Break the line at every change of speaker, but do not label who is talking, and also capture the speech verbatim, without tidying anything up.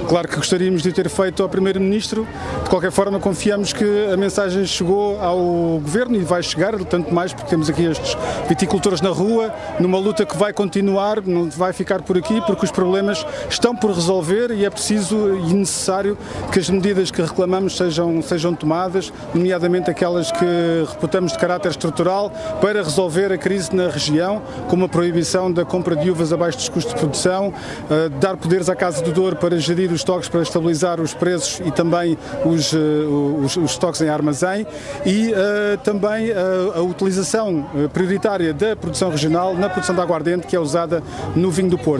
Claro que gostaríamos de ter feito ao Primeiro-Ministro, de qualquer forma confiamos que a mensagem chegou ao Governo e vai chegar, tanto mais porque temos aqui estes viticultores na rua, numa luta que vai continuar, não vai ficar por aqui, porque os problemas estão por resolver e é preciso e necessário que as medidas que reclamamos sejam, sejam tomadas, nomeadamente aquelas que reputamos de caráter estrutural, para resolver a crise na região, como a proibição da compra de uvas abaixo dos custos de produção, uh, dar poderes à Casa do Douro para gerir os estoques, para estabilizar os preços e também os, uh, os, os estoques em armazém e uh, também uh, a utilização prioritária da produção regional na produção de aguardente que é usada no vinho do Porto.